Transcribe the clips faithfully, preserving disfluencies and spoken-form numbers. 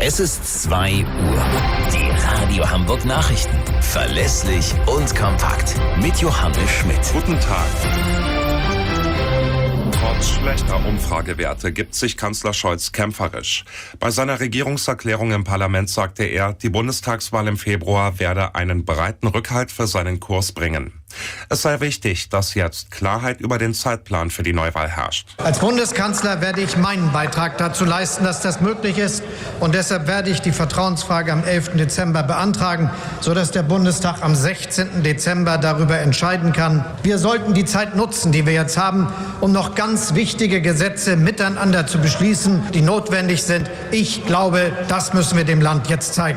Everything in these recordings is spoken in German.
Es ist zwei Uhr. Die Radio Hamburg Nachrichten. Verlässlich und kompakt. Mit Johannes Schmidt. Guten Tag. Trotz schlechter Umfragewerte gibt sich Kanzler Scholz kämpferisch. Bei seiner Regierungserklärung im Parlament sagte er, die Bundestagswahl im Februar werde einen breiten Rückhalt für seinen Kurs bringen. Es sei wichtig, dass jetzt Klarheit über den Zeitplan für die Neuwahl herrscht. Als Bundeskanzler werde ich meinen Beitrag dazu leisten, dass das möglich ist. Und deshalb werde ich die Vertrauensfrage am elften Dezember beantragen, sodass der Bundestag am sechzehnten Dezember darüber entscheiden kann. Wir sollten die Zeit nutzen, die wir jetzt haben, um noch ganz wichtige Gesetze miteinander zu beschließen, die notwendig sind. Ich glaube, das müssen wir dem Land jetzt zeigen.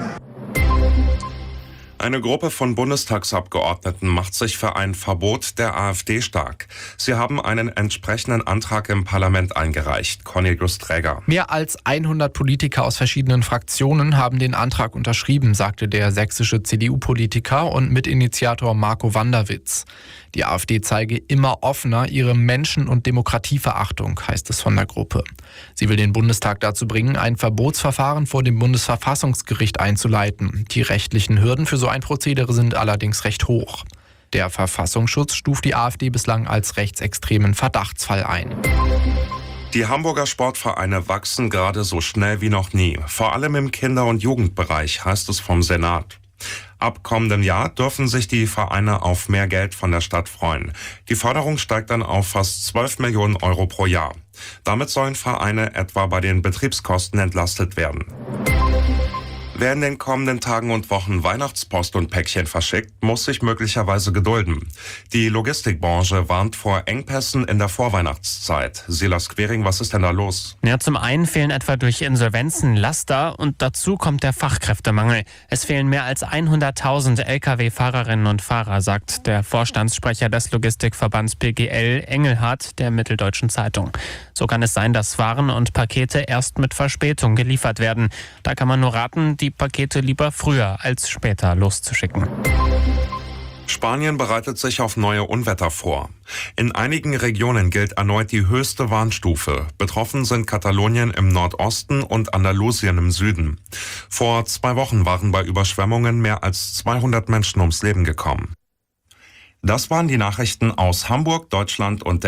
Eine Gruppe von Bundestagsabgeordneten macht sich für ein Verbot der AfD stark. Sie haben einen entsprechenden Antrag im Parlament eingereicht. Cornelius Träger. Mehr als hundert Politiker aus verschiedenen Fraktionen haben den Antrag unterschrieben, sagte der sächsische C D U-Politiker und Mitinitiator Marco Wanderwitz. Die AfD zeige immer offener ihre Menschen- und Demokratieverachtung, heißt es von der Gruppe. Sie will den Bundestag dazu bringen, ein Verbotsverfahren vor dem Bundesverfassungsgericht einzuleiten. Die rechtlichen Hürden für so ein Prozedere sind allerdings recht hoch. Der Verfassungsschutz stuft die AfD bislang als rechtsextremen Verdachtsfall ein. Die Hamburger Sportvereine wachsen gerade so schnell wie noch nie. Vor allem im Kinder- und Jugendbereich, heißt es vom Senat. Ab kommendem Jahr dürfen sich die Vereine auf mehr Geld von der Stadt freuen. Die Förderung steigt dann auf fast zwölf Millionen Euro pro Jahr. Damit sollen Vereine etwa bei den Betriebskosten entlastet werden. Wer in den kommenden Tagen und Wochen Weihnachtspost und Päckchen verschickt, muss sich möglicherweise gedulden. Die Logistikbranche warnt vor Engpässen in der Vorweihnachtszeit. Silas Quering, was ist denn da los? Ja, zum einen fehlen etwa durch Insolvenzen Laster und dazu kommt der Fachkräftemangel. Es fehlen mehr als hunderttausend L K W-Fahrerinnen und Fahrer, sagt der Vorstandssprecher des Logistikverbands P G L, Engelhardt, der Mitteldeutschen Zeitung. So kann es sein, dass Waren und Pakete erst mit Verspätung geliefert werden. Da kann man nur raten, die Pakete lieber früher als später loszuschicken. Spanien bereitet sich auf neue Unwetter vor. In einigen Regionen gilt erneut die höchste Warnstufe. Betroffen sind Katalonien im Nordosten und Andalusien im Süden. Vor zwei Wochen waren bei Überschwemmungen mehr als zweihundert Menschen ums Leben gekommen. Das waren die Nachrichten aus Hamburg, Deutschland und der